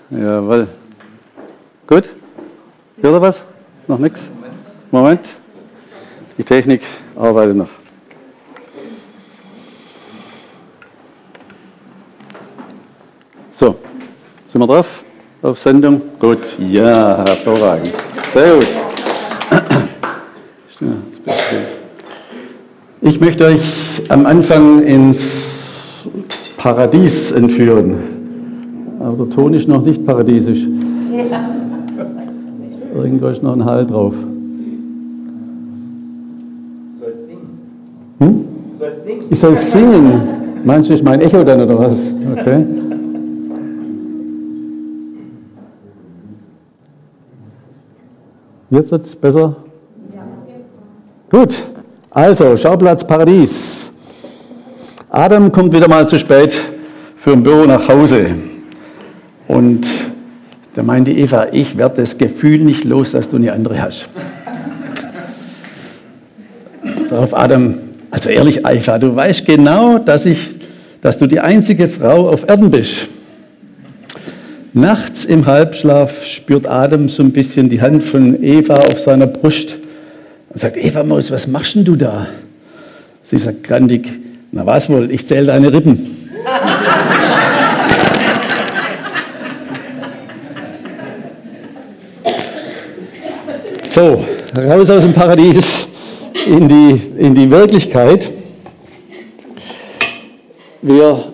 Jawohl. Gut? Hört ihr was? Noch nichts? Moment. Die Technik arbeitet noch. So, sind wir drauf? Auf Sendung? Gut. Ja, hervorragend. Sehr gut. Ich möchte euch am Anfang ins Paradies entführen. Aber der Ton ist noch nicht paradiesisch. Ja. Irgendwo ist noch ein Hall drauf. Du sollst singen. Hm? Du sollst singen. Ich soll singen. Meinst du, ist mein Echo dann oder was? Okay. Jetzt wird es besser? Ja. Gut. Also, Schauplatz Paradies. Adam kommt wieder mal zu spät für ein Büro nach Hause. Und da meinte Eva, ich werde das Gefühl nicht los, dass du eine andere hast. Darauf Adam, also ehrlich Eva, du weißt genau, dass du die einzige Frau auf Erden bist. Nachts im Halbschlaf spürt Adam so ein bisschen die Hand von Eva auf seiner Brust und sagt, Eva Maus, was machst denn du da? Sie sagt grandig, na was wohl, ich zähle deine Rippen. So, raus aus dem Paradies in die Wirklichkeit. Wir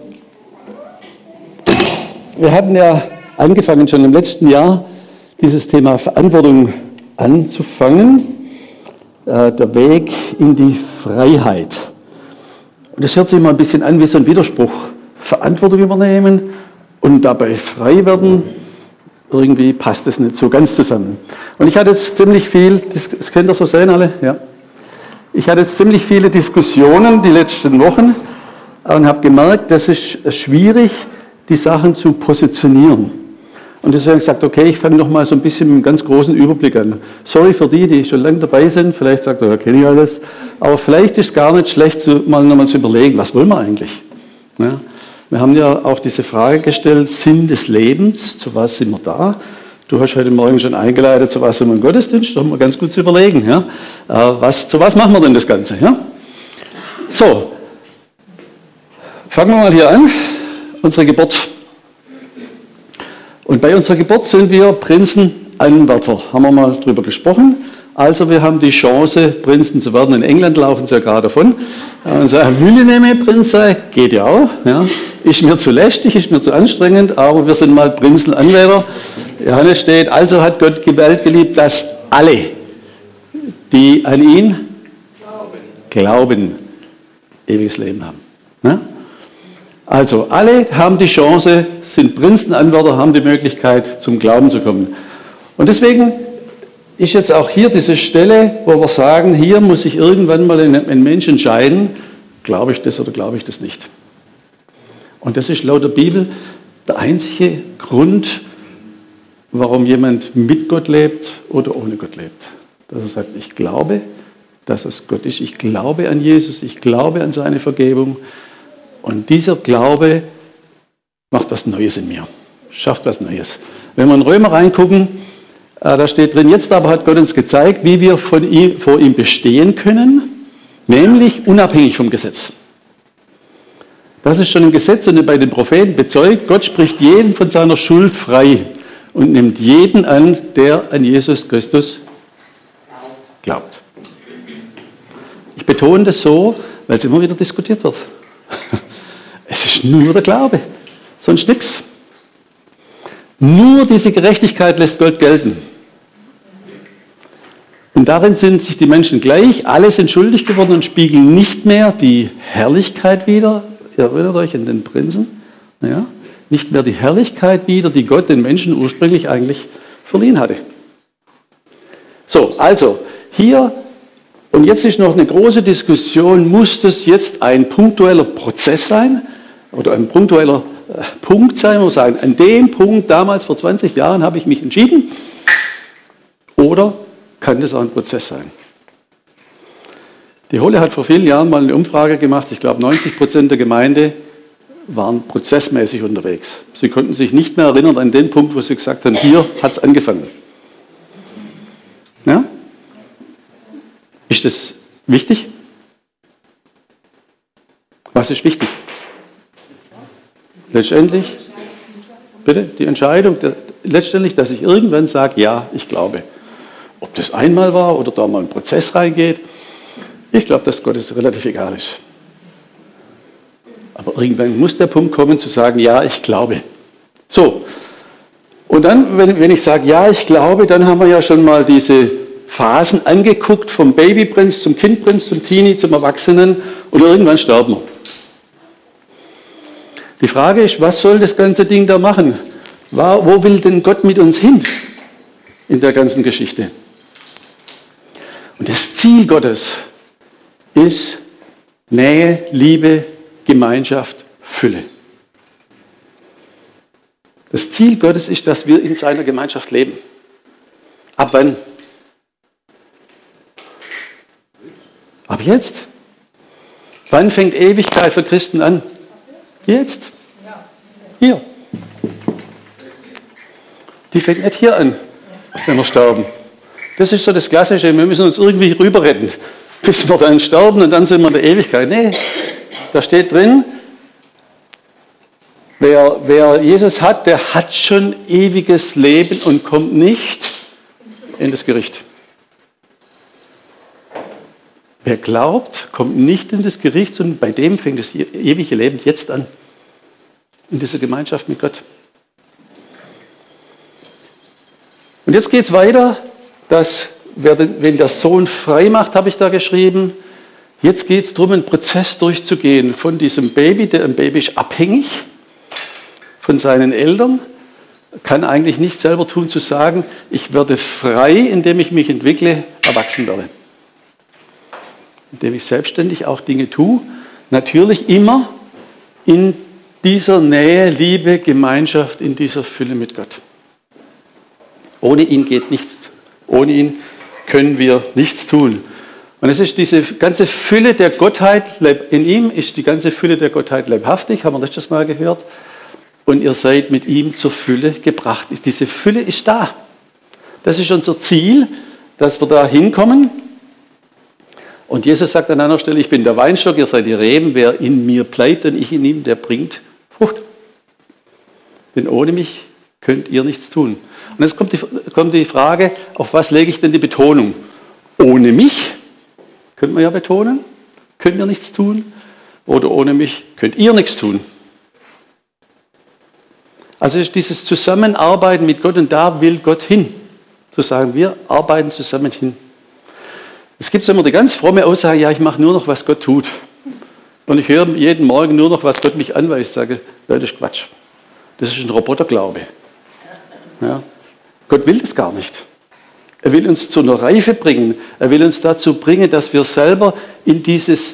hatten ja angefangen, schon im letzten Jahr, dieses Thema Verantwortung anzufangen. Der Weg in die Freiheit. Und das hört sich immer ein bisschen an wie so ein Widerspruch. Verantwortung übernehmen und dabei frei werden. Irgendwie passt das nicht so ganz zusammen. Und ich hatte jetzt ziemlich viel, das könnt ihr so sehen alle? Ja. Ich hatte jetzt ziemlich viele Diskussionen die letzten Wochen und habe gemerkt, das ist schwierig, die Sachen zu positionieren. Und deswegen gesagt, okay, ich fange noch mal so ein bisschen mit einem ganz großen Überblick an. Sorry für die schon lange dabei sind, vielleicht sagt ihr, ja, kenne ich alles. Aber vielleicht ist es gar nicht schlecht, mal nochmal zu überlegen, was wollen wir eigentlich? Ja. Wir haben ja auch diese Frage gestellt, Sinn des Lebens, zu was sind wir da? Du hast heute Morgen schon eingeleitet, zu was sind wir im Gottesdienst, da haben wir ganz gut zu überlegen. Ja? Zu was machen wir denn das Ganze? Ja? So, fangen wir mal hier an, unsere Geburt. Und bei unserer Geburt sind wir Prinzenanwärter, haben wir mal drüber gesprochen. Also wir haben die Chance, Prinzen zu werden. In England laufen sie ja gerade davon. Und sagen, Millennium Prinze, geht ja auch. Ja. Ist mir zu lästig, ist mir zu anstrengend, aber wir sind mal Prinzenanwärter. Johannes steht, also hat Gott die Welt geliebt, dass alle, die an ihn glauben, ewiges Leben haben. Ja. Also alle haben die Chance, sind Prinzenanwärter, haben die Möglichkeit, zum Glauben zu kommen. Und deswegen ist jetzt auch hier diese Stelle, wo wir sagen, hier muss sich irgendwann mal ein Mensch entscheiden, glaube ich das oder glaube ich das nicht. Und das ist laut der Bibel der einzige Grund, warum jemand mit Gott lebt oder ohne Gott lebt. Dass er sagt, ich glaube, dass es Gott ist, ich glaube an Jesus, ich glaube an seine Vergebung. Und dieser Glaube macht was Neues in mir, schafft was Neues. Wenn wir in Römer reingucken, da steht drin, jetzt aber hat Gott uns gezeigt, wie wir vor ihm bestehen können, nämlich unabhängig vom Gesetz. Das ist schon im Gesetz und bei den Propheten bezeugt, Gott spricht jeden von seiner Schuld frei und nimmt jeden an, der an Jesus Christus glaubt. Ich betone das so, weil es immer wieder diskutiert wird. Es ist nur der Glaube, sonst nichts. Nur diese Gerechtigkeit lässt Gott gelten. Und darin sind sich die Menschen gleich, alle sind schuldig geworden und spiegeln nicht mehr die Herrlichkeit wider. Ihr erinnert euch an den Prinzen? Ja? Nicht mehr die Herrlichkeit wider, die Gott den Menschen ursprünglich eigentlich verliehen hatte. So, also hier, und jetzt ist noch eine große Diskussion, muss das jetzt ein punktueller Prozess sein oder ein punktueller Punkt sein, wo wir sagen, an dem Punkt, damals vor 20 Jahren, habe ich mich entschieden, oder kann das auch ein Prozess sein? Die Holle hat vor vielen Jahren mal eine Umfrage gemacht, ich glaube 90% der Gemeinde waren prozessmäßig unterwegs. Sie konnten sich nicht mehr erinnern an den Punkt, wo sie gesagt haben, hier hat es angefangen. Ja? Ist das wichtig? Was ist wichtig? Letztendlich, bitte, die Entscheidung, letztendlich, dass ich irgendwann sage, ja, ich glaube. Ob das einmal war oder da mal ein Prozess reingeht, ich glaube, dass Gott es relativ egal ist. Aber irgendwann muss der Punkt kommen, zu sagen, ja, ich glaube. So, und dann, wenn ich sage, ja, ich glaube, dann haben wir ja schon mal diese Phasen angeguckt, vom Babyprinz zum Kindprinz, zum Teenie, zum Erwachsenen, und irgendwann sterben wir. Die Frage ist, was soll das ganze Ding da machen? Wo will denn Gott mit uns hin in der ganzen Geschichte? Und das Ziel Gottes ist Nähe, Liebe, Gemeinschaft, Fülle. Das Ziel Gottes ist, dass wir in seiner Gemeinschaft leben. Ab wann? Ab jetzt. Wann fängt Ewigkeit für Christen an? Jetzt. Hier. Die fängt nicht hier an, wenn wir sterben. Das ist so das Klassische, wir müssen uns irgendwie rüber retten, bis wir dann sterben und dann sind wir in der Ewigkeit. Nee, da steht drin, wer Jesus hat, der hat schon ewiges Leben und kommt nicht in das Gericht. Wer glaubt, kommt nicht in das Gericht, sondern bei dem fängt das ewige Leben jetzt an. In dieser Gemeinschaft mit Gott. Und jetzt geht es weiter, dass, wenn der Sohn frei macht, habe ich da geschrieben, jetzt geht es darum, einen Prozess durchzugehen von diesem Baby, ein Baby ist abhängig von seinen Eltern, kann eigentlich nichts selber tun, zu sagen, ich werde frei, indem ich mich entwickle, erwachsen werde. Indem ich selbstständig auch Dinge tue, natürlich immer in dieser Nähe, Liebe, Gemeinschaft, in dieser Fülle mit Gott. Ohne ihn geht nichts. Ohne ihn können wir nichts tun. Und es ist diese ganze Fülle der Gottheit, in ihm ist die ganze Fülle der Gottheit leibhaftig, haben wir letztes Mal gehört. Und ihr seid mit ihm zur Fülle gebracht. Diese Fülle ist da. Das ist unser Ziel, dass wir da hinkommen. Und Jesus sagt an einer Stelle, ich bin der Weinstock, ihr seid die Reben, wer in mir bleibt und ich in ihm, der bringt Frucht. Denn ohne mich könnt ihr nichts tun. Und jetzt kommt die Frage, auf was lege ich denn die Betonung? Ohne mich, könnt man ja betonen, könnt ihr nichts tun. Oder ohne mich könnt ihr nichts tun. Also ist dieses Zusammenarbeiten mit Gott und da will Gott hin. Zu sagen, wir arbeiten zusammen hin. Es gibt immer die ganz fromme Aussage, ja, ich mache nur noch, was Gott tut. Und ich höre jeden Morgen nur noch, was Gott mich anweist. Ich sage, Leute, das ist Quatsch. Das ist ein Roboterglaube. Ja. Gott will das gar nicht. Er will uns zu einer Reife bringen. Er will uns dazu bringen, dass wir selber in dieses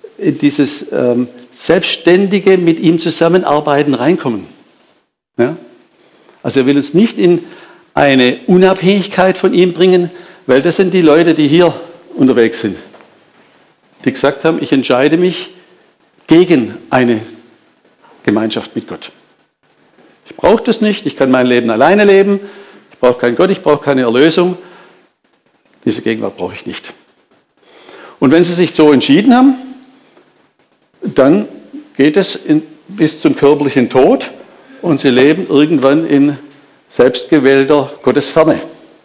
selbstständige, mit ihm zusammenarbeiten reinkommen. Ja. Also er will uns nicht in eine Unabhängigkeit von ihm bringen, weil das sind die Leute, die hier unterwegs sind, die gesagt haben, ich entscheide mich gegen eine Gemeinschaft mit Gott. Ich brauche das nicht, ich kann mein Leben alleine leben, ich brauche keinen Gott, ich brauche keine Erlösung. Diese Gegenwart brauche ich nicht. Und wenn sie sich so entschieden haben, dann geht es bis zum körperlichen Tod und sie leben irgendwann in selbstgewählter Gottesferne.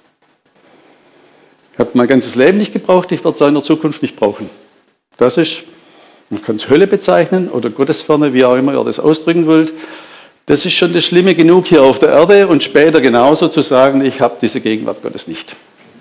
Ich habe mein ganzes Leben nicht gebraucht, ich werde es in der Zukunft nicht brauchen. Das ist, man kann es Hölle bezeichnen oder Gottesferne, wie auch immer ihr das ausdrücken wollt. Das ist schon das Schlimme genug hier auf der Erde und später genauso zu sagen, ich habe diese Gegenwart Gottes nicht.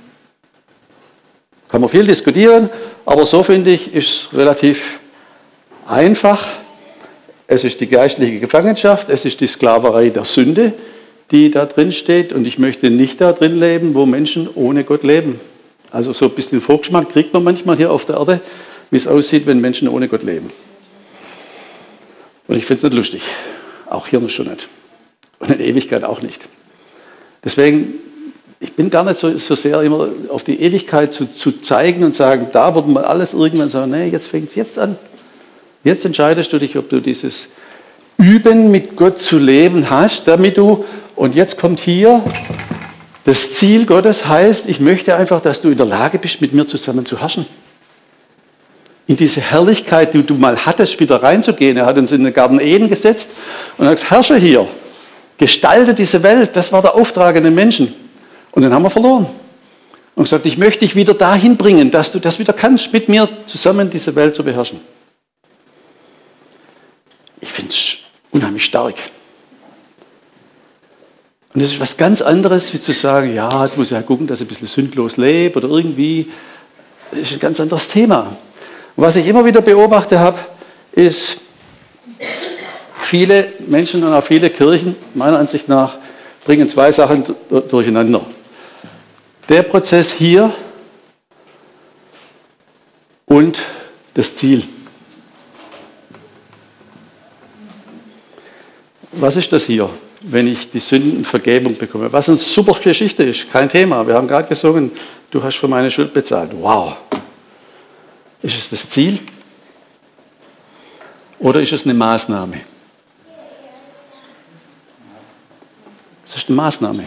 Kann man viel diskutieren, aber so finde ich, ist es relativ einfach. Es ist die geistliche Gefangenschaft, es ist die Sklaverei der Sünde, die da drin steht und ich möchte nicht da drin leben, wo Menschen ohne Gott leben. Also so ein bisschen Vorgeschmack kriegt man manchmal hier auf der Erde, wie es aussieht, wenn Menschen ohne Gott leben. Und ich finde es nicht lustig. Auch hier noch schon nicht. Und in Ewigkeit auch nicht. Deswegen, ich bin gar nicht so sehr immer auf die Ewigkeit zu zeigen und sagen, da wird man alles irgendwann sagen, nee, jetzt fängt es jetzt an. Jetzt entscheidest du dich, ob du Üben, mit Gott zu leben hast, damit du, und jetzt kommt hier, das Ziel Gottes heißt, ich möchte einfach, dass du in der Lage bist, mit mir zusammen zu herrschen. In diese Herrlichkeit, die du mal hattest, wieder reinzugehen. Er hat uns in den Garten Eden gesetzt und hat gesagt, herrsche hier, gestalte diese Welt. Das war der Auftrag an den Menschen. Und den haben wir verloren. Und gesagt, ich möchte dich wieder dahin bringen, dass du das wieder kannst, mit mir zusammen diese Welt zu beherrschen. Ich finde es unheimlich stark. Und das ist was ganz anderes, wie zu sagen, ja, jetzt muss ich ja gucken, dass ich ein bisschen sündlos lebe oder irgendwie. Das ist ein ganz anderes Thema. Und was ich immer wieder beobachtet habe, ist, viele Menschen und auch viele Kirchen, meiner Ansicht nach, bringen zwei Sachen durcheinander. Der Prozess hier und das Ziel. Was ist das hier, wenn ich die Sündenvergebung bekomme? Was eine super Geschichte ist, kein Thema. Wir haben gerade gesungen, du hast für meine Schuld bezahlt. Wow. Ist es das Ziel oder ist es eine Maßnahme? Es ist eine Maßnahme.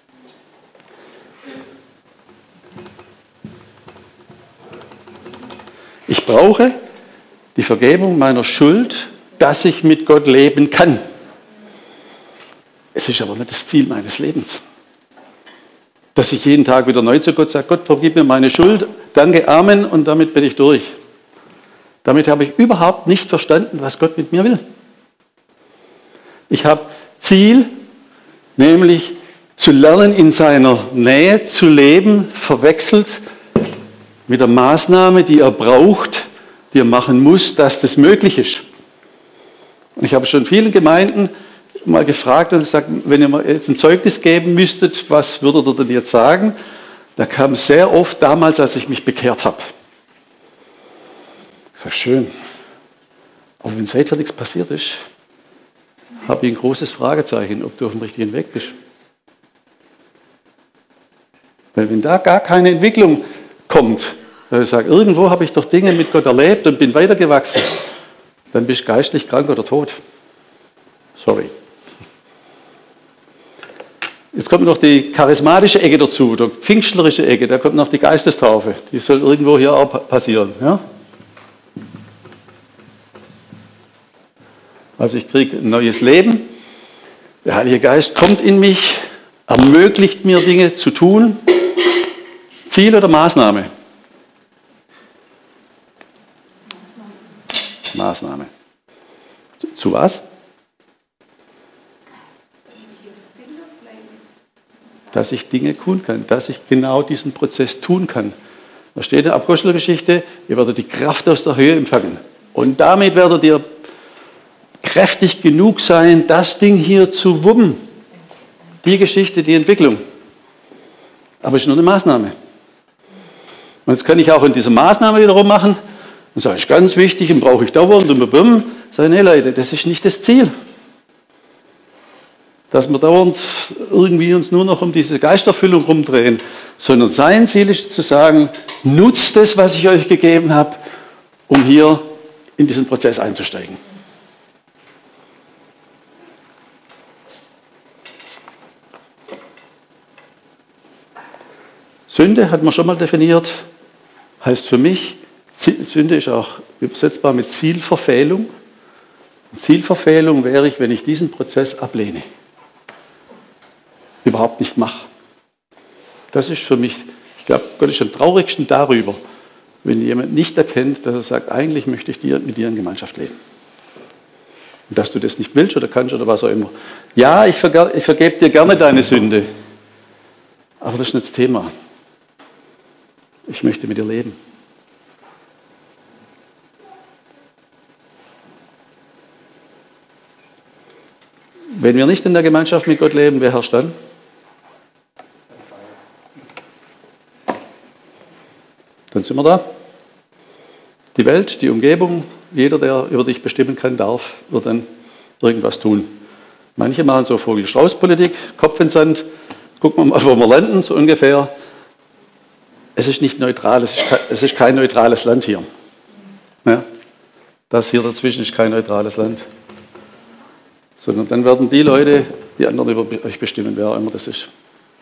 Ich brauche die Vergebung meiner Schuld, dass ich mit Gott leben kann. Es ist aber nicht das Ziel meines Lebens. Dass ich jeden Tag wieder neu zu Gott sage, Gott, vergib mir meine Schuld, danke, Amen, und damit bin ich durch. Damit habe ich überhaupt nicht verstanden, was Gott mit mir will. Ich habe Ziel, nämlich zu lernen, in seiner Nähe zu leben, verwechselt mit der Maßnahme, die er braucht, die er machen muss, dass das möglich ist. Und ich habe schon vielen Gemeinden mal gefragt und gesagt, wenn ihr mir jetzt ein Zeugnis geben müsstet, was würdet ihr denn jetzt sagen? Da kam sehr oft damals, als ich mich bekehrt habe. Das war schön. Aber wenn seither nichts passiert ist, habe ich ein großes Fragezeichen, ob du auf dem richtigen Weg bist. Weil wenn da gar keine Entwicklung kommt, weil ich sage, irgendwo habe ich doch Dinge mit Gott erlebt und bin weitergewachsen, dann bist du geistlich krank oder tot. Sorry. Jetzt kommt noch die charismatische Ecke dazu, die pfingstlerische Ecke, da kommt noch die Geistestaufe. Die soll irgendwo hier auch passieren. Ja? Also ich kriege ein neues Leben. Der Heilige Geist kommt in mich, ermöglicht mir Dinge zu tun. Ziel oder Maßnahme? Maßnahme. Zu was? Dass ich Dinge tun kann, dass ich genau diesen Prozess tun kann. Da steht in der Apostelgeschichte, ihr werdet die Kraft aus der Höhe empfangen. Und damit werdet ihr kräftig genug sein, das Ding hier zu wuppen. Die Geschichte, die Entwicklung. Aber es ist nur eine Maßnahme. Und jetzt kann ich auch in dieser Maßnahme wiederum machen und sage, ist ganz wichtig und brauche ich dauernd und bum. Sage, nee Leute, das ist nicht das Ziel. Dass wir dauernd irgendwie uns nur noch um diese Geisterfüllung rumdrehen, sondern sein Ziel ist zu sagen, nutzt das, was ich euch gegeben habe, um hier in diesen Prozess einzusteigen. Sünde hat man schon mal definiert, heißt für mich, Sünde ist auch übersetzbar mit Zielverfehlung. Und Zielverfehlung wäre ich, wenn ich diesen Prozess ablehne. Überhaupt nicht mache. Das ist für mich, ich glaube, Gott ist am traurigsten darüber, wenn jemand nicht erkennt, dass er sagt, eigentlich möchte ich mit dir in Gemeinschaft leben. Und dass du das nicht willst oder kannst oder was auch immer. Ja, ich vergebe dir gerne deine Sünde, aber das ist nicht das Thema. Ich möchte mit dir leben. Wenn wir nicht in der Gemeinschaft mit Gott leben, wer herrscht dann? Dann sind wir da. Die Welt, die Umgebung, jeder, der über dich bestimmen kann, wird dann irgendwas tun. Manche machen so Vogel-Strauß-Politik, Kopf in den Sand, gucken wir mal, wo wir landen, so ungefähr. Es ist nicht neutral, es ist kein neutrales Land hier. Ja? Das hier dazwischen ist kein neutrales Land. sondern dann werden die Leute, die anderen über euch bestimmen, wer auch immer das ist.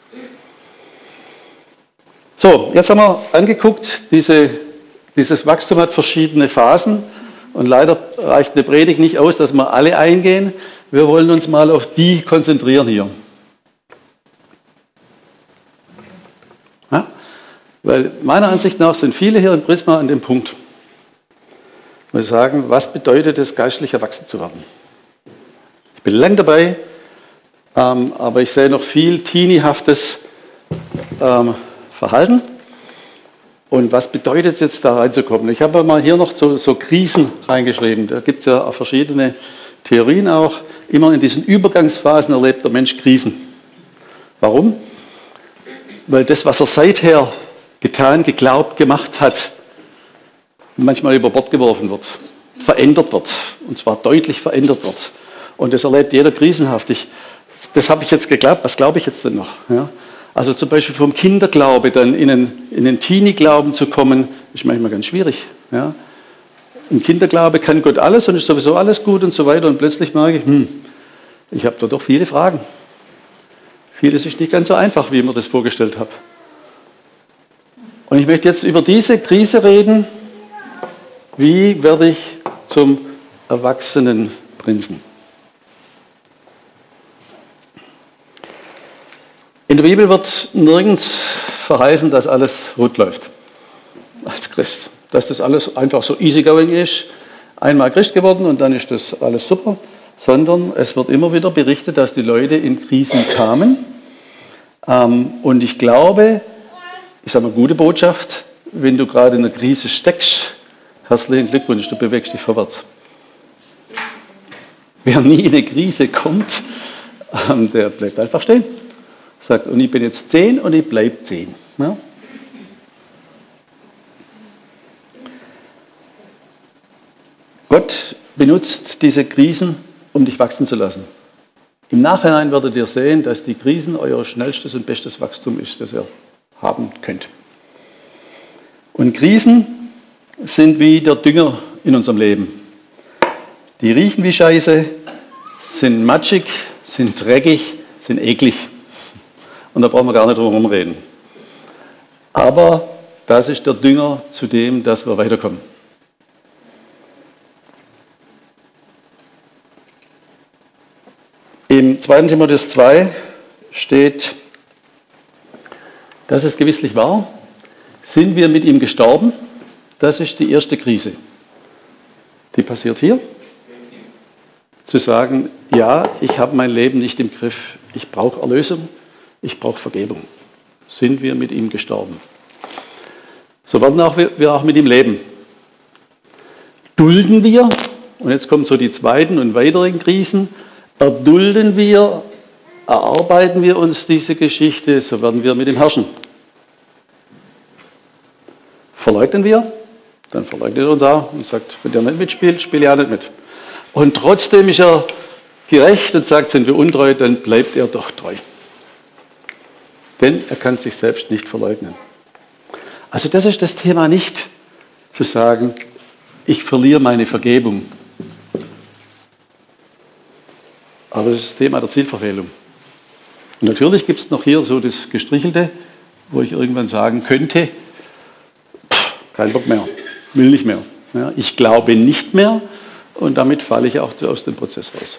So, jetzt haben wir angeguckt, dieses Wachstum hat verschiedene Phasen und leider reicht eine Predigt nicht aus, dass wir alle eingehen. Wir wollen uns mal auf die konzentrieren hier. Ja? Weil meiner Ansicht nach sind viele hier in Prisma an dem Punkt, wo sie sagen, was bedeutet es, geistlich erwachsen zu werden? Ich bin lang dabei, aber ich sehe noch viel teeniehaftes Verhalten. Und was bedeutet es jetzt, da reinzukommen? Ich habe mal hier noch so Krisen reingeschrieben. Da gibt es ja auch verschiedene Theorien auch. Immer in diesen Übergangsphasen erlebt der Mensch Krisen. Warum? Weil das, was er seither getan, geglaubt, gemacht hat, manchmal über Bord geworfen wird, verändert wird. Und zwar deutlich verändert wird. Und das erlebt jeder krisenhaft. Das habe ich jetzt geglaubt, was glaube ich jetzt denn noch? Ja? Also zum Beispiel vom Kinderglaube dann in den Teenie-Glauben zu kommen, ist manchmal ganz schwierig. Ja? Im Kinderglaube kann Gott alles und ist sowieso alles gut und so weiter. Und plötzlich merke ich, ich habe da doch viele Fragen. Vieles ist nicht ganz so einfach, wie ich mir das vorgestellt habe. Und ich möchte jetzt über diese Krise reden. Wie werde ich zum erwachsenen Prinzen? In der Bibel wird nirgends verheißen, dass alles rund läuft als Christ. Dass das alles einfach so easygoing ist, einmal Christ geworden und dann ist das alles super. Sondern es wird immer wieder berichtet, dass die Leute in Krisen kamen. Und ich glaube, ich sage mal, gute Botschaft, wenn du gerade in einer Krise steckst, herzlichen Glückwunsch, du bewegst dich vorwärts. Wer nie in eine Krise kommt, der bleibt einfach stehen. Sagt, und ich bin jetzt 10 und ich bleibe 10. Ja? Gott benutzt diese Krisen, um dich wachsen zu lassen. Im Nachhinein werdet ihr sehen, dass die Krisen euer schnellstes und bestes Wachstum ist, das ihr haben könnt. Und Krisen sind wie der Dünger in unserem Leben. Die riechen wie Scheiße, sind matschig, sind dreckig, sind eklig. Und da brauchen wir gar nicht drum herum reden. Aber das ist der Dünger zu dem, dass wir weiterkommen. Im 2. Timotheus 2 steht, dass es gewisslich wahr, sind wir mit ihm gestorben. Das ist die erste Krise. Die passiert hier. Zu sagen, ja, ich habe mein Leben nicht im Griff. Ich brauche Erlösung. Ich brauche Vergebung. Sind wir mit ihm gestorben. So werden wir auch mit ihm leben. Dulden wir, und jetzt kommen so die zweiten und weiteren Krisen, erdulden wir, erarbeiten wir uns diese Geschichte, so werden wir mit ihm herrschen. Verleugnen wir, dann verleugnet er uns auch und sagt, wenn der nicht mitspielt, spiele ich auch nicht mit. Und trotzdem ist er gerecht und sagt, sind wir untreu, dann bleibt er doch treu. Denn er kann sich selbst nicht verleugnen. Also das ist das Thema nicht, zu sagen, ich verliere meine Vergebung. Aber das ist das Thema der Zielverfehlung. Und natürlich gibt es noch hier so das Gestrichelte, wo ich irgendwann sagen könnte, kein Bock mehr, will nicht mehr. Ja, ich glaube nicht mehr und damit falle ich auch aus dem Prozess raus.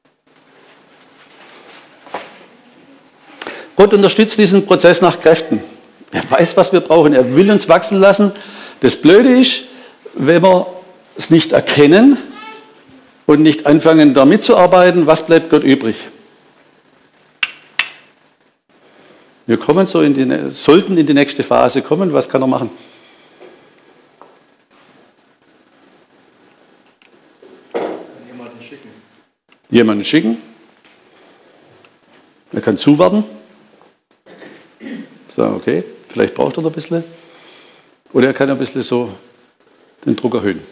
Gott unterstützt diesen Prozess nach Kräften. Er weiß, was wir brauchen. Er will uns wachsen lassen. Das Blöde ist, wenn wir es nicht erkennen und nicht anfangen, damit zu arbeiten, was bleibt Gott übrig? Wir kommen sollten in die nächste Phase kommen. Was kann er machen? Jemanden schicken. Er kann zuwarten. Sagen, okay, vielleicht braucht er ein bisschen. Oder er kann ein bisschen so den Druck erhöhen.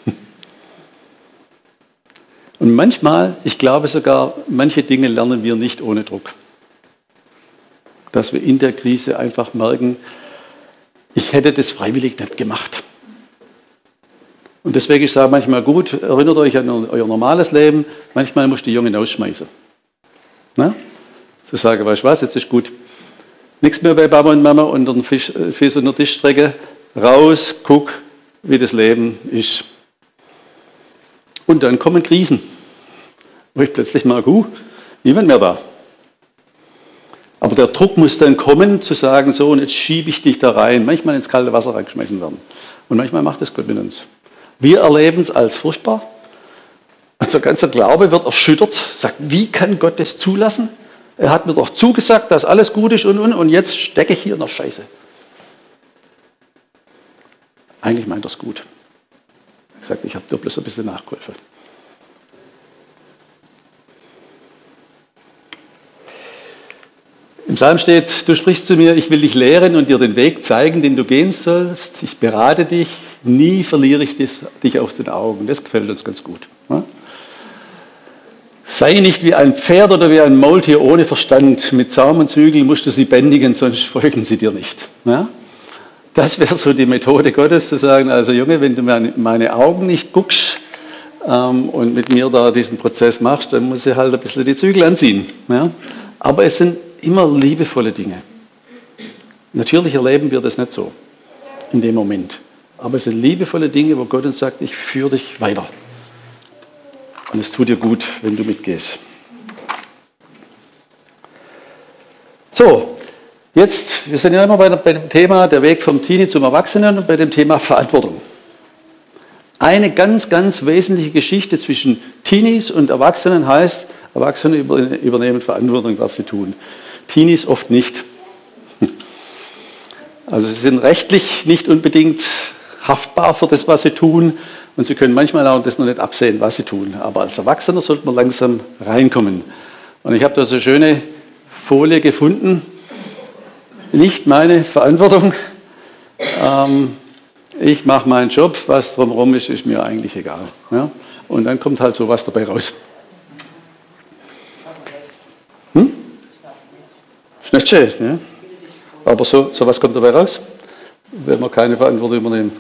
Und manchmal, ich glaube sogar, manche Dinge lernen wir nicht ohne Druck. Dass wir in der Krise einfach merken, ich hätte das freiwillig nicht gemacht. Und deswegen ich sage manchmal, gut, erinnert euch an euer normales Leben, manchmal musst du die Jungen ausschmeißen. Na? Zu sagen, weißt du was, jetzt ist gut. Nichts mehr bei Papa und Mama unter den Fisch unter den Tischstrecke. Raus, guck, wie das Leben ist. Und dann kommen Krisen, wo ich plötzlich merke, niemand mehr da. Aber der Druck muss dann kommen, zu sagen, so, und jetzt schiebe ich dich da rein. Manchmal ins kalte Wasser reingeschmissen werden. Und manchmal macht das Gott mit uns. Wir erleben es als furchtbar. Unser ganzer Glaube wird erschüttert. Sagt, wie kann Gott das zulassen? Er hat mir doch zugesagt, dass alles gut ist und jetzt stecke ich hier in der Scheiße. Eigentlich meint er es gut. Er sagt, ich habe dir bloß ein bisschen nachgeholfen. Im Psalm steht, du sprichst zu mir, ich will dich lehren und dir den Weg zeigen, den du gehen sollst. Ich berate dich, nie verliere ich dich aus den Augen. Das gefällt uns ganz gut. Ja? Sei nicht wie ein Pferd oder wie ein Maultier ohne Verstand. Mit Zaum und Zügel musst du sie bändigen, sonst folgen sie dir nicht. Ja? Das wäre so die Methode Gottes, zu sagen, also Junge, wenn du meine Augen nicht guckst und mit mir da diesen Prozess machst, dann muss ich halt ein bisschen die Zügel anziehen. Ja? Aber es sind immer liebevolle Dinge. Natürlich erleben wir das nicht so in dem Moment. Aber es sind liebevolle Dinge, wo Gott uns sagt, ich führe dich weiter. Und es tut dir gut, wenn du mitgehst. So, jetzt, wir sind ja immer bei dem Thema der Weg vom Teenie zum Erwachsenen und bei dem Thema Verantwortung. Eine ganz, ganz wesentliche Geschichte zwischen Teenies und Erwachsenen heißt, Erwachsene übernehmen Verantwortung, was sie tun. Teenies oft nicht. Also sie sind rechtlich nicht unbedingt haftbar für das, was sie tun. Und sie können manchmal auch das noch nicht absehen, was sie tun. Aber als Erwachsener sollte man langsam reinkommen. Und ich habe da so eine schöne Folie gefunden. Nicht meine Verantwortung. Ich mache meinen Job. Was drumherum ist, ist mir eigentlich egal. Ja? Und dann kommt halt sowas dabei raus. Ist nicht schön, ja? Aber sowas kommt dabei raus, wenn wir keine Verantwortung übernehmen.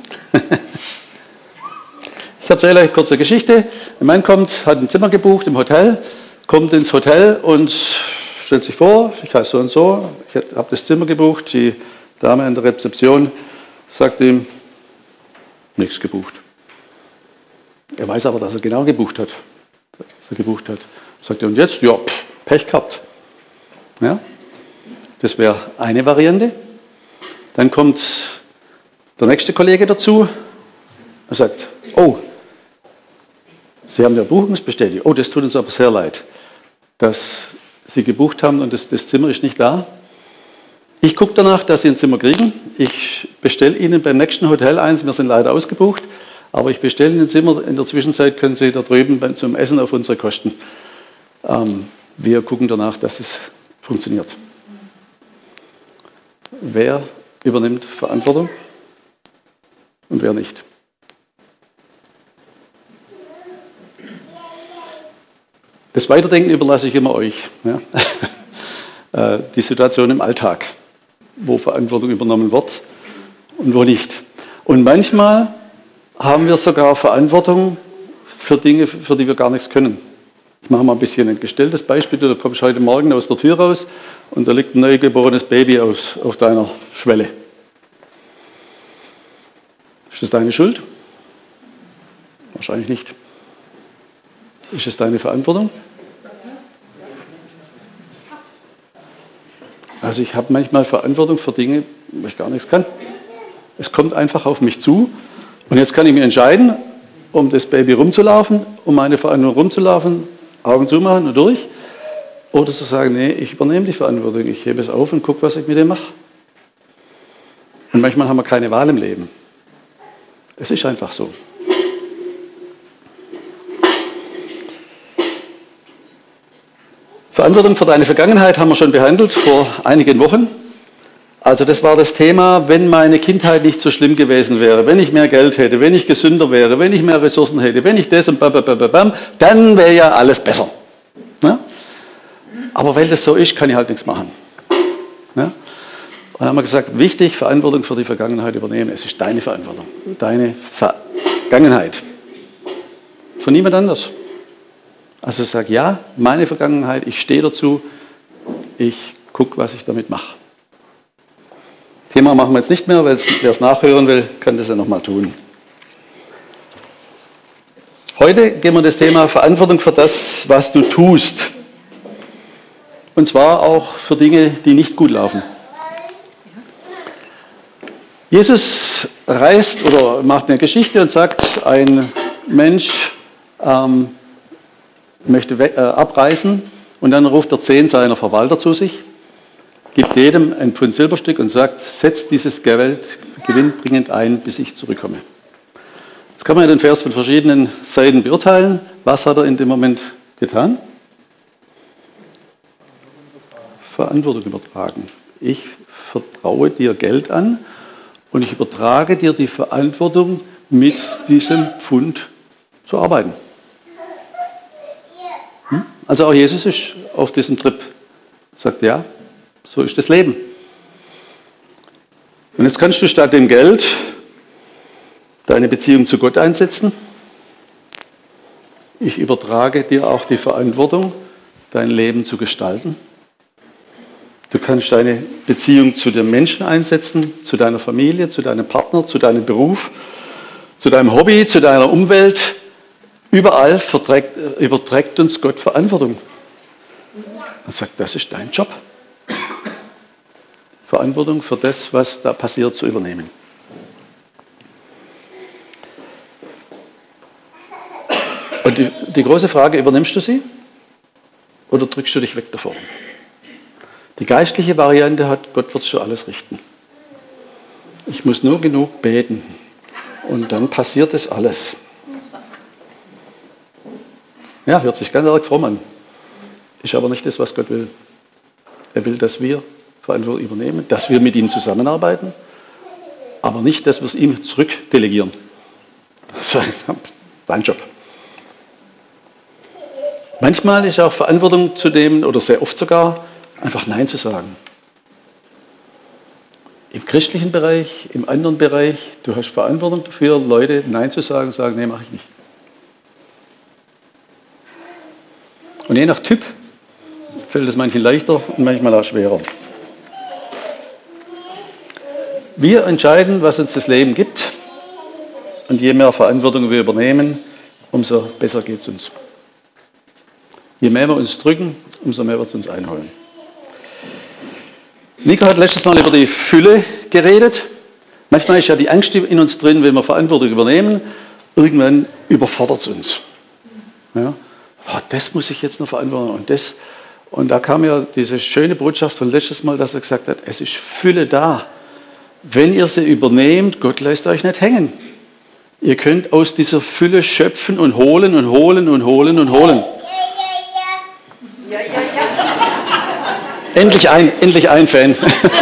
Ich erzähle euch kurz eine Geschichte. Ein Mann kommt, hat ein Zimmer gebucht im Hotel, kommt ins Hotel und stellt sich vor, ich heiße so und so, ich habe das Zimmer gebucht. Die Dame an der Rezeption sagt ihm, nichts gebucht. Er weiß aber, dass er genau gebucht hat. Sagt er, und jetzt? Ja, Pech gehabt. Ja? Das wäre eine Variante. Dann kommt der nächste Kollege dazu. Er sagt, oh, Sie haben ja Buchungsbestätigung. Oh, das tut uns aber sehr leid, dass Sie gebucht haben und das Zimmer ist nicht da. Ich gucke danach, dass Sie ein Zimmer kriegen. Ich bestelle Ihnen beim nächsten Hotel eins. Wir sind leider ausgebucht, aber ich bestelle Ihnen ein Zimmer. In der Zwischenzeit können Sie da drüben zum Essen auf unsere Kosten. Wir gucken danach, dass es funktioniert. Wer übernimmt Verantwortung und wer nicht? Das Weiterdenken überlasse ich immer euch. Ja? Die Situation im Alltag, wo Verantwortung übernommen wird und wo nicht. Und manchmal haben wir sogar Verantwortung für Dinge, für die wir gar nichts können. Ich mache mal ein bisschen ein gestelltes Beispiel. Du kommst heute Morgen aus der Tür raus und da liegt ein neugeborenes Baby auf deiner Schwelle. Ist das deine Schuld? Wahrscheinlich nicht. Ist es deine Verantwortung? Also ich habe manchmal Verantwortung für Dinge, wo ich gar nichts kann. Es kommt einfach auf mich zu und jetzt kann ich mich entscheiden, um das Baby rumzulaufen, um meine Verantwortung rumzulaufen, Augen zumachen und durch. Oder zu sagen, nee, ich übernehme die Verantwortung, ich hebe es auf und gucke, was ich mit dem mache. Und manchmal haben wir keine Wahl im Leben. Es ist einfach so. Verantwortung für deine Vergangenheit haben wir schon behandelt vor einigen Wochen. Also das war das Thema, wenn meine Kindheit nicht so schlimm gewesen wäre, wenn ich mehr Geld hätte, wenn ich gesünder wäre, wenn ich mehr Ressourcen hätte, wenn ich das und bam, dann wäre ja alles besser. Ja? Aber weil das so ist, kann ich halt nichts machen. Ja? Und dann haben wir gesagt, wichtig, Verantwortung für die Vergangenheit übernehmen. Es ist deine Verantwortung, deine Vergangenheit. Von niemand anders. Also sag ja, meine Vergangenheit, ich stehe dazu, ich gucke, was ich damit mache. Thema machen wir jetzt nicht mehr, weil wer es nachhören will, kann das ja nochmal tun. Heute gehen wir in das Thema Verantwortung für das, was du tust. Und zwar auch für Dinge, die nicht gut laufen. Jesus reist oder macht eine Geschichte und sagt, ein Mensch möchte abreisen und dann ruft er 10 seiner Verwalter zu sich, gibt jedem ein Pfund Silberstück und sagt, setzt dieses Geld gewinnbringend ein, bis ich zurückkomme. Jetzt kann man den Vers von verschiedenen Seiten beurteilen. Was hat er in dem Moment getan? Verantwortung übertragen. Ich vertraue dir Geld an und ich übertrage dir die Verantwortung, mit diesem Pfund zu arbeiten. Also auch Jesus ist auf diesem Trip. Sagt, ja, so ist das Leben. Und jetzt kannst du statt dem Geld deine Beziehung zu Gott einsetzen. Ich übertrage dir auch die Verantwortung, dein Leben zu gestalten. Du kannst deine Beziehung zu den Menschen einsetzen, zu deiner Familie, zu deinem Partner, zu deinem Beruf, zu deinem Hobby, zu deiner Umwelt. Überall überträgt uns Gott Verantwortung. Er sagt, das ist dein Job. Verantwortung für das, was da passiert, zu übernehmen. Und die große Frage, übernimmst du sie oder drückst du dich weg davon? Die geistliche Variante hat, Gott wird schon alles richten. Ich muss nur genug beten und dann passiert es alles. Ja, hört sich ganz arg fromm an. Ist aber nicht das, was Gott will. Er will, dass wir Verantwortung übernehmen, dass wir mit ihm zusammenarbeiten, aber nicht, dass wir es ihm zurückdelegieren. Das ist dein Job. Manchmal ist auch Verantwortung zu nehmen, oder sehr oft sogar, einfach Nein zu sagen. Im christlichen Bereich, im anderen Bereich, du hast Verantwortung dafür, Leute Nein zu sagen, sagen, nee, mache ich nicht. Und je nach Typ fällt es manchen leichter und manchmal auch schwerer. Wir entscheiden, was uns das Leben gibt. Und je mehr Verantwortung wir übernehmen, umso besser geht es uns. Je mehr wir uns drücken, umso mehr wird es uns einholen. Nico hat letztes Mal über die Fülle geredet. Manchmal ist ja die Angst in uns drin, wenn wir Verantwortung übernehmen, irgendwann überfordert es uns. Ja? Oh, das muss ich jetzt noch verantworten und das. Und da kam ja diese schöne Botschaft von letztes Mal, dass er gesagt hat, es ist Fülle da. Wenn ihr sie übernehmt, Gott lässt euch nicht hängen. Ihr könnt aus dieser Fülle schöpfen und holen und holen und holen und holen. Endlich ein Fan.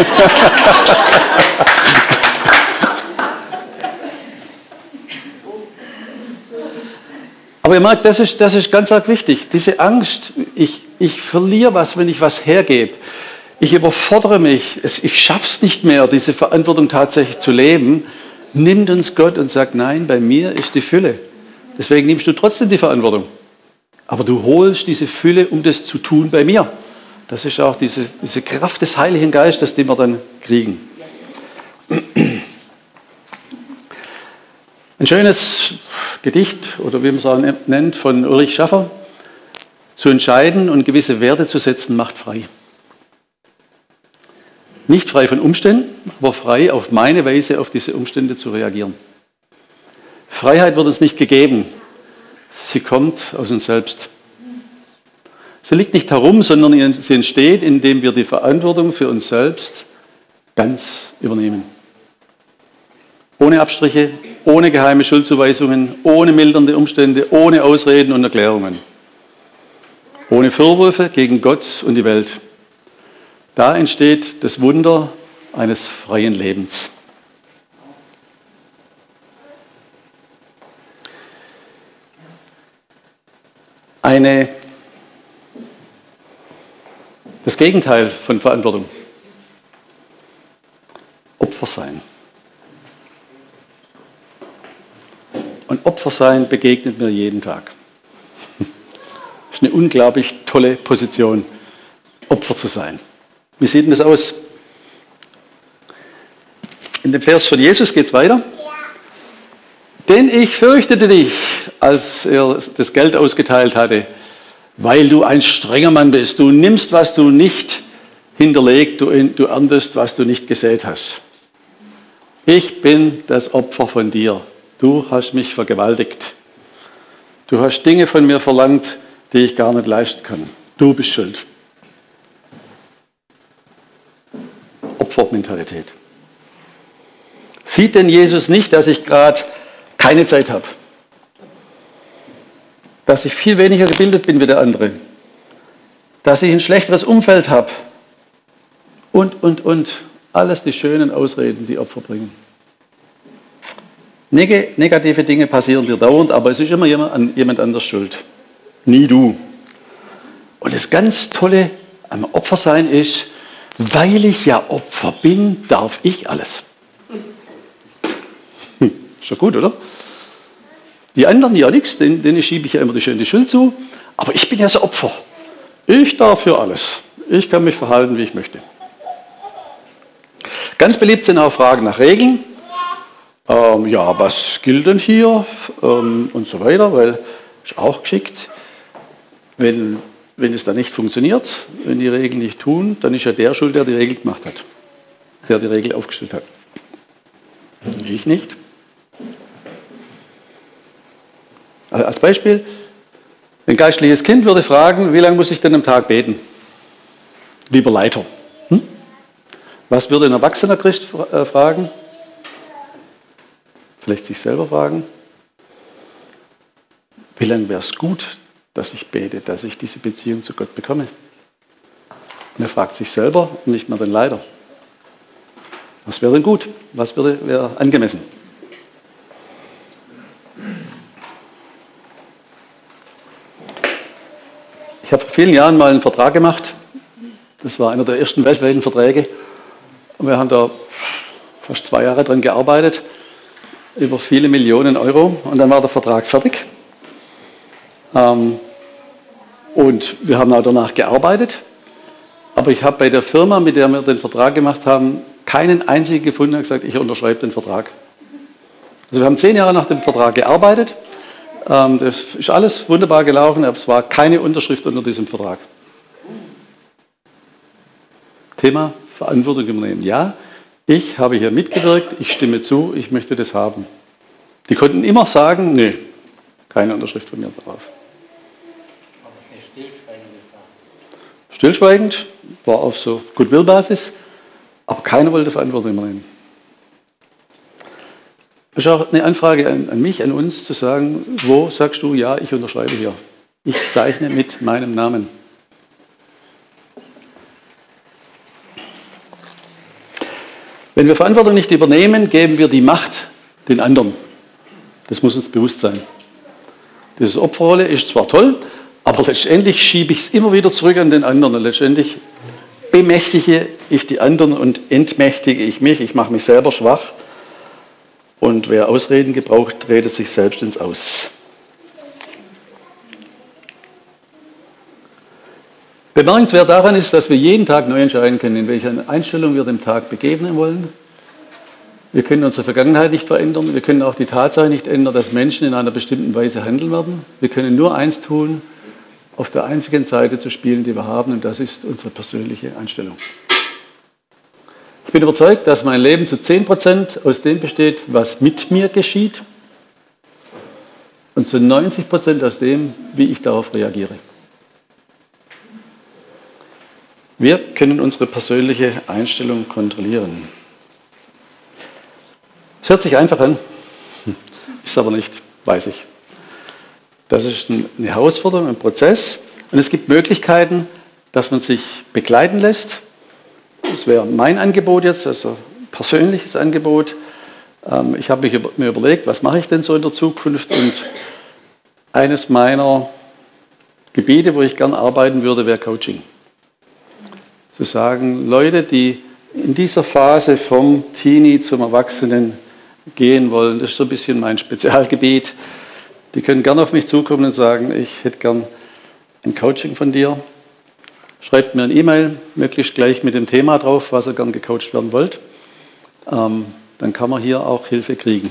Aber ihr merkt, das ist ganz arg wichtig. Diese Angst, ich verliere was, wenn ich was hergebe. Ich überfordere mich, ich schaffe es nicht mehr, diese Verantwortung tatsächlich zu leben. Nimmt uns Gott und sagt, nein, bei mir ist die Fülle. Deswegen nimmst du trotzdem die Verantwortung. Aber du holst diese Fülle, um das zu tun bei mir. Das ist auch diese Kraft des Heiligen Geistes, die wir dann kriegen. Ein schönes Gedicht, oder wie man es auch nennt, von Ulrich Schaffer. Zu entscheiden und gewisse Werte zu setzen, macht frei. Nicht frei von Umständen, aber frei auf meine Weise auf diese Umstände zu reagieren. Freiheit wird uns nicht gegeben. Sie kommt aus uns selbst. Sie liegt nicht herum, sondern sie entsteht, indem wir die Verantwortung für uns selbst ganz übernehmen. Ohne Abstriche, ohne geheime Schuldzuweisungen, ohne mildernde Umstände, ohne Ausreden und Erklärungen. Ohne Vorwürfe gegen Gott und die Welt. Da entsteht das Wunder eines freien Lebens. Das Gegenteil von Verantwortung. Opfer sein. Und Opfersein begegnet mir jeden Tag. Das ist eine unglaublich tolle Position, Opfer zu sein. Wie sieht denn das aus? In dem Vers von Jesus geht es weiter. Denn ich fürchtete dich, als er das Geld ausgeteilt hatte, weil du ein strenger Mann bist. Du nimmst, was du nicht hinterlegt, du erntest, was du nicht gesät hast. Ich bin das Opfer von dir. Du hast mich vergewaltigt. Du hast Dinge von mir verlangt, die ich gar nicht leisten kann. Du bist schuld. Opfermentalität. Sieht denn Jesus nicht, dass ich gerade keine Zeit habe? Dass ich viel weniger gebildet bin wie der andere? Dass ich ein schlechteres Umfeld habe? Und. Alles die schönen Ausreden, die Opfer bringen. Negative Dinge passieren dir dauernd, aber es ist immer jemand anders schuld. Nie du. Und das ganz Tolle am Opfersein ist, weil ich ja Opfer bin, darf ich alles. Ist doch gut, oder? Die anderen ja nichts, denen schiebe ich ja immer die Schuld zu. Aber ich bin ja so Opfer. Ich darf für alles. Ich kann mich verhalten, wie ich möchte. Ganz beliebt sind auch Fragen nach Regeln. Ja, was gilt denn hier? Und so weiter, weil ist auch geschickt. Wenn es dann nicht funktioniert, wenn die Regeln nicht tun, dann ist ja der schuld, der die Regel gemacht hat. Der die Regel aufgestellt hat. Ich nicht. Also als Beispiel, ein geistliches Kind würde fragen, wie lange muss ich denn am Tag beten? Lieber Leiter. Was würde ein erwachsener Christ fragen? Vielleicht sich selber fragen. Wie lange wäre es gut, dass ich bete, dass ich diese Beziehung zu Gott bekomme? Und er fragt sich selber und nicht mehr den Leiter. Was wäre denn gut? Was wäre angemessen? Ich habe vor vielen Jahren mal einen Vertrag gemacht. Das war einer der ersten weltweiten Verträge. Und wir haben da fast 2 Jahre dran gearbeitet, über viele Millionen Euro. Und dann war der Vertrag fertig. Und wir haben auch danach gearbeitet. Aber ich habe bei der Firma, mit der wir den Vertrag gemacht haben, keinen einzigen gefunden, der gesagt hat, ich unterschreibe den Vertrag. Also wir haben 10 Jahre nach dem Vertrag gearbeitet. Das ist alles wunderbar gelaufen, aber es war keine Unterschrift unter diesem Vertrag. Thema Verantwortung übernehmen. Ja, ich habe hier mitgewirkt, ich stimme zu, ich möchte das haben. Die konnten immer sagen, nee, keine Unterschrift von mir drauf. Aber es ist eine stillschweigende Sache. Stillschweigend, war auf so Goodwill-Basis, aber keiner wollte Verantwortung übernehmen. Das ist auch eine Anfrage an mich, an uns, zu sagen, wo sagst du, ja, ich unterschreibe hier. Ich zeichne mit meinem Namen. Wenn wir Verantwortung nicht übernehmen, geben wir die Macht den anderen. Das muss uns bewusst sein. Diese Opferrolle ist zwar toll, aber letztendlich schiebe ich es immer wieder zurück an den anderen. Und letztendlich bemächtige ich die anderen und entmächtige ich mich. Ich mache mich selber schwach. Und wer Ausreden gebraucht, redet sich selbst ins Aus. Bemerkenswert daran ist, dass wir jeden Tag neu entscheiden können, in welcher Einstellung wir dem Tag begegnen wollen. Wir können unsere Vergangenheit nicht verändern. Wir können auch die Tatsache nicht ändern, dass Menschen in einer bestimmten Weise handeln werden. Wir können nur eins tun, auf der einzigen Seite zu spielen, die wir haben, und das ist unsere persönliche Einstellung. Ich bin überzeugt, dass mein Leben zu 10% aus dem besteht, was mit mir geschieht, und zu 90% aus dem, wie ich darauf reagiere. Wir können unsere persönliche Einstellung kontrollieren. Es hört sich einfach an, ist aber nicht, weiß ich. Das ist eine Herausforderung, ein Prozess, und es gibt Möglichkeiten, dass man sich begleiten lässt. Das wäre mein Angebot jetzt, also persönliches Angebot. Ich habe mir überlegt, was mache ich denn so in der Zukunft, und eines meiner Gebiete, wo ich gern arbeiten würde, wäre Coaching. Zu sagen, Leute, die in dieser Phase vom Teenie zum Erwachsenen gehen wollen, das ist so ein bisschen mein Spezialgebiet. Die können gerne auf mich zukommen und sagen, ich hätte gern ein Coaching von dir. Schreibt mir eine E-Mail, möglichst gleich mit dem Thema drauf, was ihr gern gecoacht werden wollt. Dann kann man hier auch Hilfe kriegen.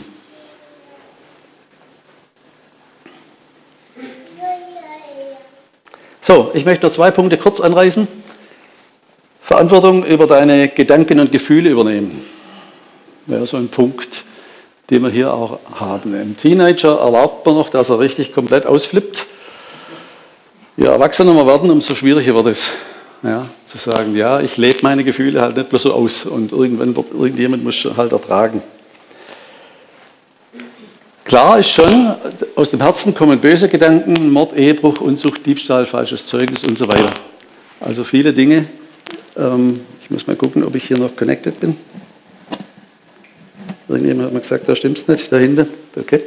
So, ich möchte noch 2 Punkte kurz anreißen. Verantwortung über deine Gedanken und Gefühle übernehmen. Wäre so ein Punkt, den wir hier auch haben. Im Teenager erlaubt man noch, dass er richtig komplett ausflippt. Je erwachsener wir werden, umso schwieriger wird es. Ja, zu sagen, ja, ich lebe meine Gefühle halt nicht bloß so aus und irgendwann wird irgendjemand muss halt ertragen. Klar ist schon, aus dem Herzen kommen böse Gedanken, Mord, Ehebruch, Unzucht, Diebstahl, falsches Zeugnis und so weiter. Also viele Dinge. Ich muss mal gucken, ob ich hier noch connected bin. Irgendjemand hat mir gesagt, da stimmt es nicht, da hinten. Okay.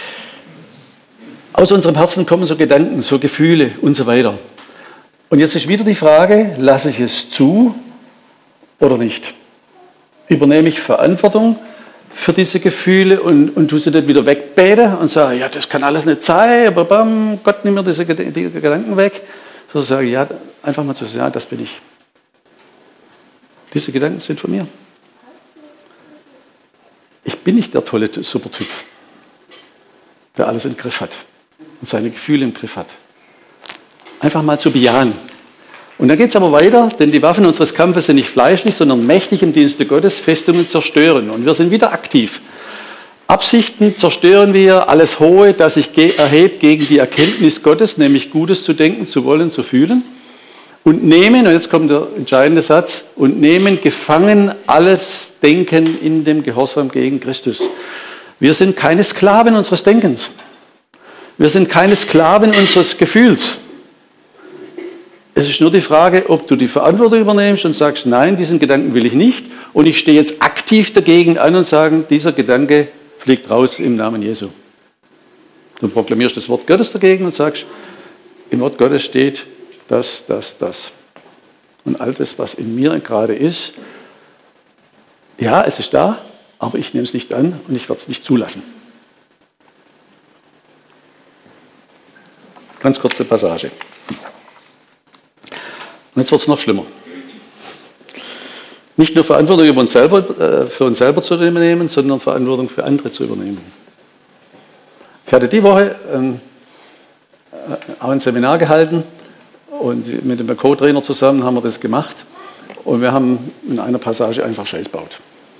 Aus unserem Herzen kommen so Gedanken, so Gefühle und so weiter. Und jetzt ist wieder die Frage, lasse ich es zu oder nicht? Übernehme ich Verantwortung für diese Gefühle und tue sie nicht wieder wegbeten und sage, ja, das kann alles nicht sein, aber bam, Gott, nimm mir diese Gedanken weg. So sage ich, ja, einfach mal zu sagen, ja, das bin ich. Diese Gedanken sind von mir. Ich bin nicht der tolle Supertyp, der alles im Griff hat und seine Gefühle im Griff hat. Einfach mal zu bejahen. Und dann geht es aber weiter, denn die Waffen unseres Kampfes sind nicht fleischlich, sondern mächtig im Dienste Gottes, Festungen zerstören. Und wir sind wieder aktiv. Absichten zerstören wir, alles Hohe, das sich erhebt gegen die Erkenntnis Gottes, nämlich Gutes zu denken, zu wollen, zu fühlen. Und nehmen, und jetzt kommt der entscheidende Satz, und nehmen gefangen alles Denken in dem Gehorsam gegen Christus. Wir sind keine Sklaven unseres Denkens. Wir sind keine Sklaven unseres Gefühls. Es ist nur die Frage, ob du die Verantwortung übernimmst und sagst, nein, diesen Gedanken will ich nicht. Und ich stehe jetzt aktiv dagegen an und sage, dieser Gedanke fliegt raus im Namen Jesu. Du proklamierst das Wort Gottes dagegen und sagst, im Wort Gottes steht das. Und all das, was in mir gerade ist, ja, es ist da, aber ich nehme es nicht an und ich werde es nicht zulassen. Ganz kurze Passage. Und jetzt wird es noch schlimmer. Nicht nur Verantwortung für uns selber zu übernehmen, sondern Verantwortung für andere zu übernehmen. Ich hatte die Woche auch ein Seminar gehalten und mit dem Co-Trainer zusammen haben wir das gemacht und wir haben in einer Passage einfach Scheiß gebaut.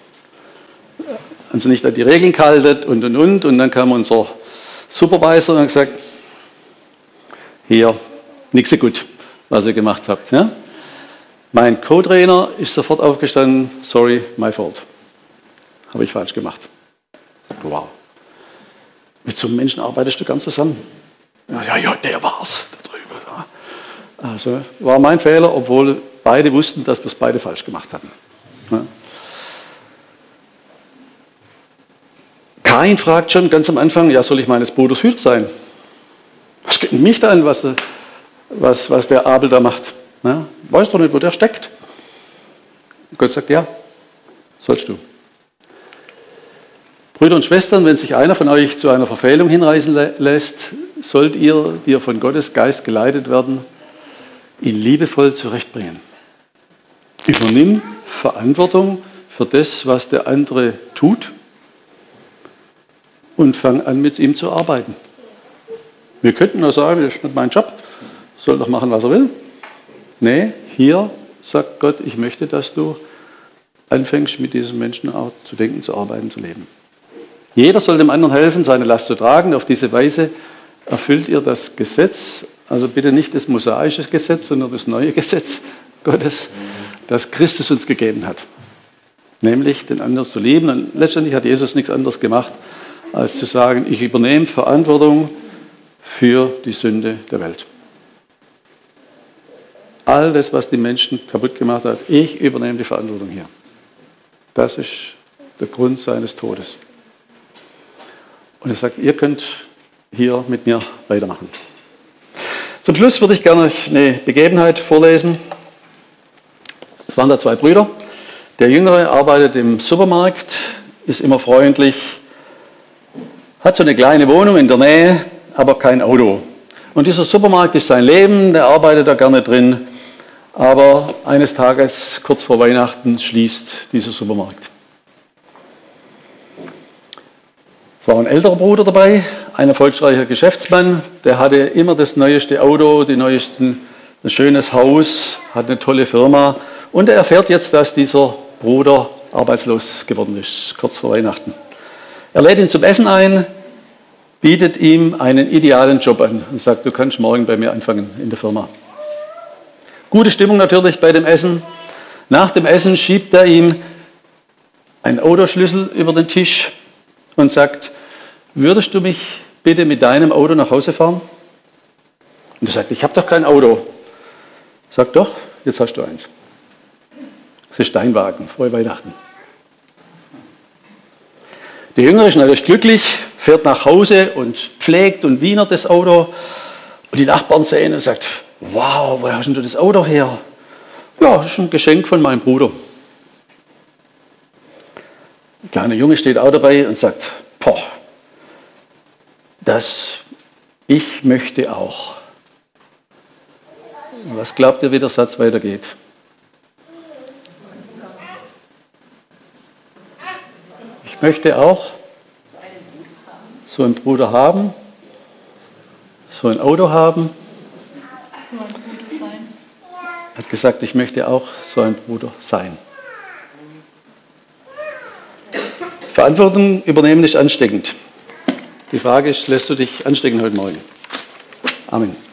Also nicht an die Regeln gehalten und dann kam unser Supervisor und hat gesagt, hier, nichts so gut, was ihr gemacht habt. Ja? Mein Co-Trainer ist sofort aufgestanden, sorry, my fault. Habe ich falsch gemacht. Ich sagte, wow, mit so einem Menschen arbeitest du ganz zusammen. Ja, der war's, da drüben. Ja. Also war mein Fehler, obwohl beide wussten, dass wir es beide falsch gemacht hatten. Ja. Kain fragt schon ganz am Anfang, ja, soll ich meines Bruders Hüter sein? Was geht denn mich da an, was der Abel da macht? Ja, weiß doch nicht, wo der steckt. Gott sagt, ja, sollst du. Brüder und Schwestern, wenn sich einer von euch zu einer Verfehlung hinreißen lässt, sollt ihr, die ihr von Gottes Geist geleitet werden, ihn liebevoll zurechtbringen. Übernimm Verantwortung für das, was der andere tut und fang an, mit ihm zu arbeiten. Wir könnten nur sagen, das ist nicht mein Job, soll doch machen, was er will. Nee, hier sagt Gott, ich möchte, dass du anfängst, mit diesem Menschen auch zu denken, zu arbeiten, zu leben. Jeder soll dem anderen helfen, seine Last zu tragen. Auf diese Weise erfüllt ihr das Gesetz, also bitte nicht das mosaische Gesetz, sondern das neue Gesetz Gottes, das Christus uns gegeben hat. Nämlich den anderen zu lieben. Und letztendlich hat Jesus nichts anderes gemacht, als zu sagen, ich übernehme Verantwortung für die Sünde der Welt. All das, was die Menschen kaputt gemacht hat, ich übernehme die Verantwortung hier. Das ist der Grund seines Todes. Und er sagt, ihr könnt hier mit mir weitermachen. Zum Schluss würde ich gerne eine Begebenheit vorlesen. Es waren da 2 Brüder. Der Jüngere arbeitet im Supermarkt, ist immer freundlich, hat so eine kleine Wohnung in der Nähe aber kein Auto. Und dieser Supermarkt ist sein Leben, der arbeitet da gerne drin. Aber eines Tages, kurz vor Weihnachten, schließt dieser Supermarkt. Es war ein älterer Bruder dabei, ein erfolgreicher Geschäftsmann. Der hatte immer das neueste Auto, ein schönes Haus, hat eine tolle Firma. Und er erfährt jetzt, dass dieser Bruder arbeitslos geworden ist, kurz vor Weihnachten. Er lädt ihn zum Essen ein, bietet ihm einen idealen Job an und sagt, du kannst morgen bei mir anfangen in der Firma. Gute Stimmung natürlich bei dem Essen. Nach dem Essen schiebt er ihm einen Autoschlüssel über den Tisch und sagt, würdest du mich bitte mit deinem Auto nach Hause fahren? Und er sagt, ich habe doch kein Auto. Sagt, doch, jetzt hast du eins. Das ist dein Wagen, frohe Weihnachten. Der Jüngere ist natürlich glücklich, fährt nach Hause und pflegt und wienert das Auto. Und die Nachbarn sehen und sagt, wow, woher hast du das Auto her? Ja, das ist ein Geschenk von meinem Bruder. Ein kleiner Junge steht auch dabei und sagt, boah, ich möchte auch. Was glaubt ihr, wie der Satz weitergeht? Ich möchte auch so einen Bruder haben, so ein Auto haben. Er hat gesagt, ich möchte auch so ein Bruder sein. Verantwortung übernehmen ist ansteckend. Die Frage ist, lässt du dich anstecken heute Morgen? Amen.